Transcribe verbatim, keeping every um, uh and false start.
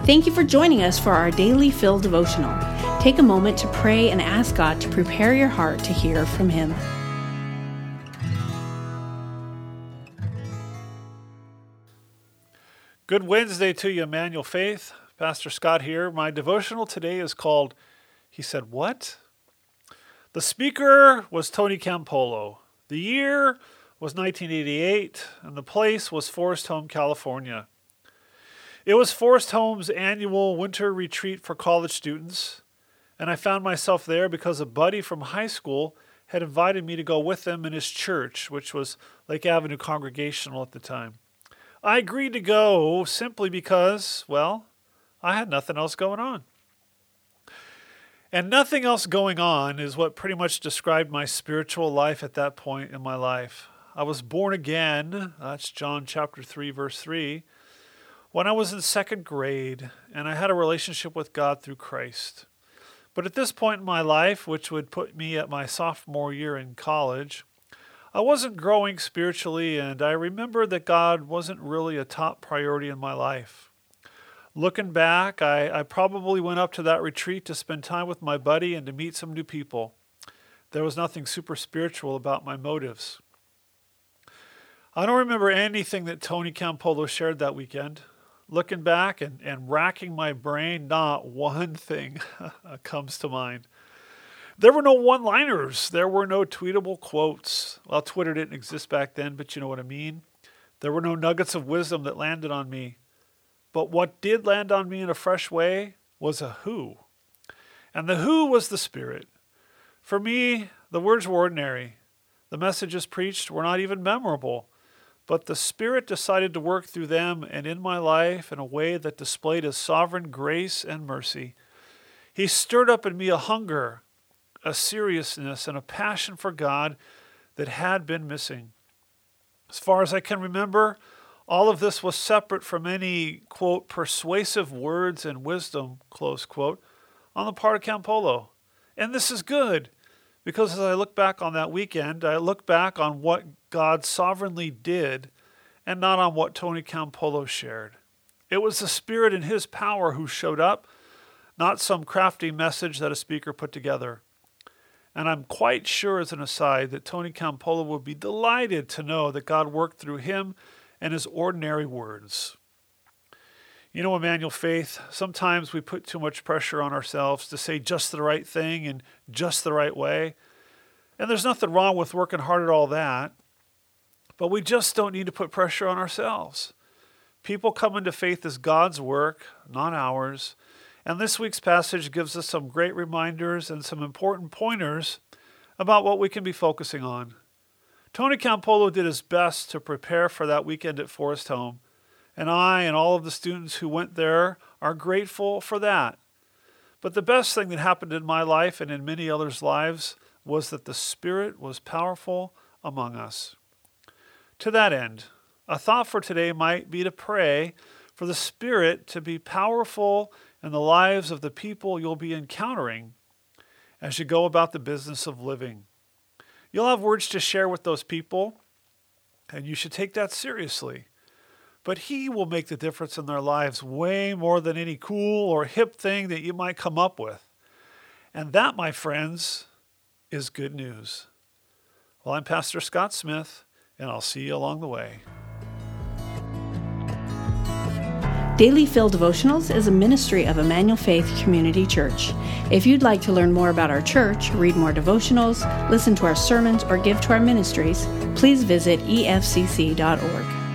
Thank you for joining us for our Daily Fill devotional. Take a moment to pray and ask God to prepare your heart to hear from Him. Good Wednesday to you, Emmanuel Faith. Pastor Scott here. My devotional today is called, He Said What? The speaker was Tony Campolo. The year was nineteen eighty-eight, and the place was Forest Home, California. It was Forest Home's annual winter retreat for college students, and I found myself there because a buddy from high school had invited me to go with them in his church, which was Lake Avenue Congregational at the time. I agreed to go simply because, well, I had nothing else going on. And nothing else going on is what pretty much described my spiritual life at that point in my life. I was born again, that's John chapter three, verse three, when I was in second grade, and I had a relationship with God through Christ. But at this point in my life, which would put me at my sophomore year in college, I wasn't growing spiritually, and I remember that God wasn't really a top priority in my life. Looking back, I, I probably went up to that retreat to spend time with my buddy and to meet some new people. There was nothing super spiritual about my motives. I don't remember anything that Tony Campolo shared that weekend. Looking back and, and racking my brain, not one thing comes to mind. There were no one-liners. There were no tweetable quotes. Well, Twitter didn't exist back then, but you know what I mean. There were no nuggets of wisdom that landed on me. But what did land on me in a fresh way was a who. And the who was the Spirit. For me, the words were ordinary. The messages preached were not even memorable. But the Spirit decided to work through them and in my life in a way that displayed His sovereign grace and mercy. He stirred up in me a hunger, a seriousness, and a passion for God that had been missing. As far as I can remember, all of this was separate from any, quote, persuasive words and wisdom, close quote, on the part of Campolo. And this is good, because as I look back on that weekend, I look back on what God sovereignly did and not on what Tony Campolo shared. It was the Spirit and His power who showed up, not some crafty message that a speaker put together. And I'm quite sure, as an aside, that Tony Campolo would be delighted to know that God worked through him and his ordinary words. You know, Emmanuel Faith, sometimes we put too much pressure on ourselves to say just the right thing in just the right way. And there's nothing wrong with working hard at all that. But we just don't need to put pressure on ourselves. People come into faith as God's work, not ours. And this week's passage gives us some great reminders and some important pointers about what we can be focusing on. Tony Campolo did his best to prepare for that weekend at Forest Home, and I and all of the students who went there are grateful for that. But the best thing that happened in my life and in many others' lives was that the Spirit was powerful among us. To that end, a thought for today might be to pray for the Spirit to be powerful in the lives of the people you'll be encountering as you go about the business of living. You'll have words to share with those people, and you should take that seriously. But He will make the difference in their lives way more than any cool or hip thing that you might come up with. And that, my friends, is good news. Well, I'm Pastor Scott Smith, and I'll see you along the way. Daily Fill Devotionals is a ministry of Emmanuel Faith Community Church. If you'd like to learn more about our church, read more devotionals, listen to our sermons, or give to our ministries, please visit E F C C dot org.